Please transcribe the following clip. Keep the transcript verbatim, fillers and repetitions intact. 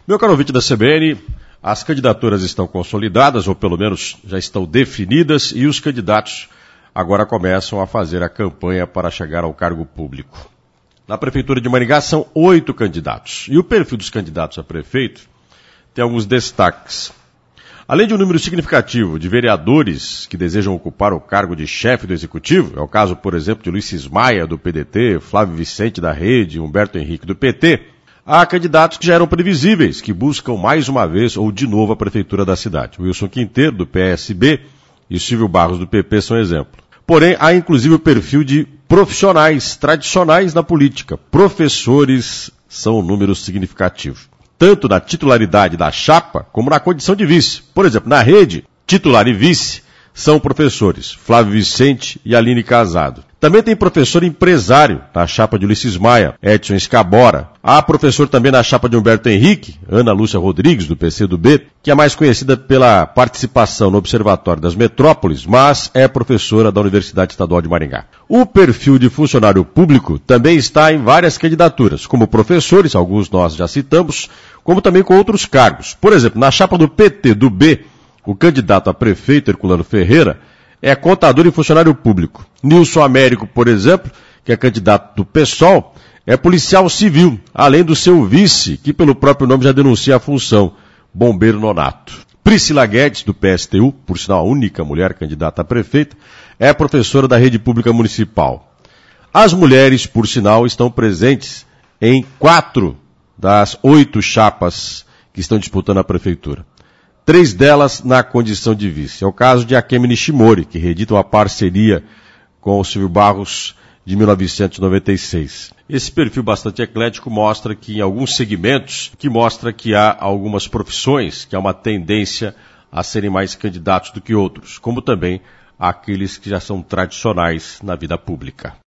Meu caro ouvinte da C B N, as candidaturas estão consolidadas, ou pelo menos já estão definidas, e os candidatos agora começam a fazer a campanha para chegar ao cargo público. Na Prefeitura de Maringá são oito candidatos, e o perfil dos candidatos a prefeito tem alguns destaques. Além de um número significativo de vereadores que desejam ocupar o cargo de chefe do Executivo, é o caso, por exemplo, de Ulisses Maia, do P D T, Flávio Vicente, da Rede, Humberto Henrique, do P T, há candidatos que já eram previsíveis, que buscam mais uma vez ou de novo a prefeitura da cidade. Wilson Quinteiro, do P S B, e Silvio Barros, do P P, são exemplo. Porém, há inclusive o perfil de profissionais tradicionais na política. Professores são um número significativo, tanto na titularidade da chapa, como na condição de vice. Por exemplo, na Rede, titular e vice são professores, Flávio Vicente e Aline Casado. Também tem professor empresário na chapa de Ulisses Maia, Edson Escabora. Há professor também na chapa de Humberto Henrique, Ana Lúcia Rodrigues, do P C do B, que é mais conhecida pela participação no Observatório das Metrópoles, mas é professora da Universidade Estadual de Maringá. O perfil de funcionário público também está em várias candidaturas, como professores, alguns nós já citamos, como também com outros cargos. Por exemplo, na chapa do P T do B, o candidato a prefeito, Herculano Ferreira, é contador e funcionário público. Nilson Américo, por exemplo, que é candidato do PSOL, é policial civil, além do seu vice, que pelo próprio nome já denuncia a função, bombeiro nonato. Priscila Guedes, do P S T U, por sinal a única mulher candidata a prefeita, é professora da rede pública municipal. As mulheres, por sinal, estão presentes em quatro das oito chapas que estão disputando a prefeitura. Três delas na condição de vice. É o caso de Akemi Nishimori, que reedita uma parceria com o Silvio Barros de mil novecentos e noventa e seis. Esse perfil bastante eclético mostra que em alguns segmentos, que mostra que há algumas profissões, que há uma tendência a serem mais candidatos do que outros, como também aqueles que já são tradicionais na vida pública.